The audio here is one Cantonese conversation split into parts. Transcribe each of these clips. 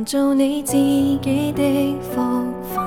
做你自己的福分，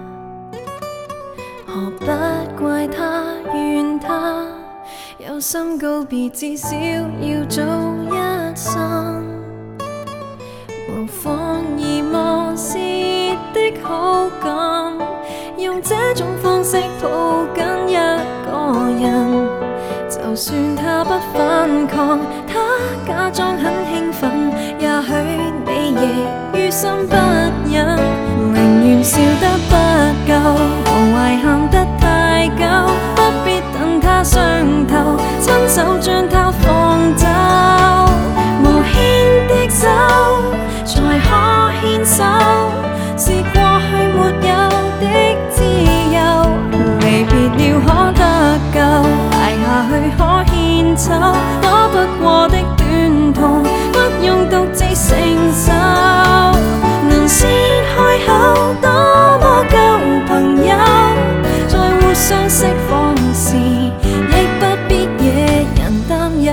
何不怪他怨他，有心告別至少要早一生，無妨而漠視的好感，用這種方式抱緊一個人，就算他不反抗，他假裝很興奮，也許你亦於心不忍，寧願笑得不夠，無謂喊得太久，不必等他傷透，親手將他放走，無牽的手才可牽手，是過去沒有的自由，離別了可得救，捱下去可獻醜，躲不過的短痛，不用獨自承受，能先開口多麼舊朋友，在互相釋放時，亦不必惹人擔憂。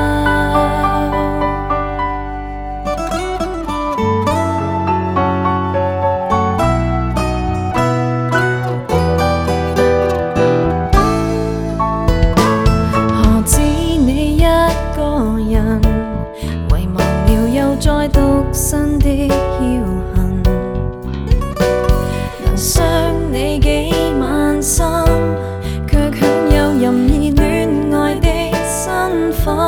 再獨身的僥倖，能傷你幾萬心，卻享有任意戀愛的身份，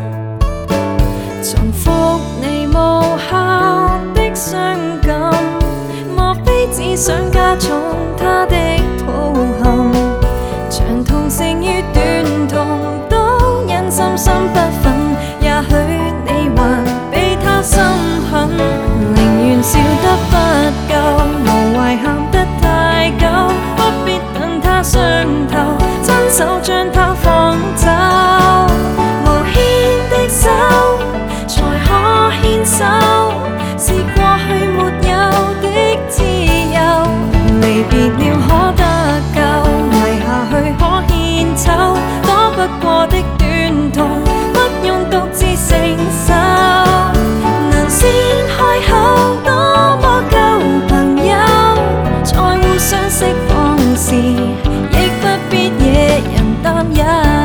重複你無效的傷感，莫非只想加重他的抱憾？長痛勝於短痛，都因心心不忿，也許你還心狠，寧願笑得不夠，無謂喊得太久，不必等他傷透，親手將他放走，無牽的手才可牽手，是過去沒有的自由，離別了可得救，捱下去可獻醜，躲不過的短痛，不用獨自承受，先開口多麼舊朋友，在互相釋放時，亦不必惹人擔憂。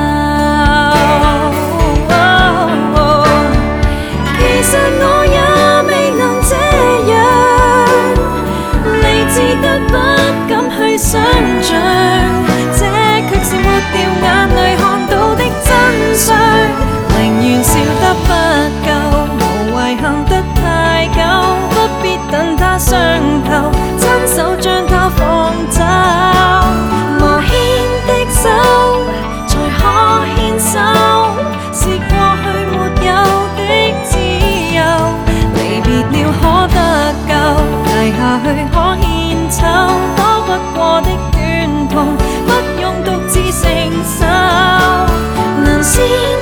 其實我也未能這樣，理智得不敢去想像，這卻是抹掉眼淚看到的真相，寧願笑得不夠，無謂喊得太久，不必等他傷透，親手將他放走，無牽的手才可牽手，是過去沒有的自由，離別了可得救，捱下去可獻醜，躲不過的短痛，不用獨自承受，能先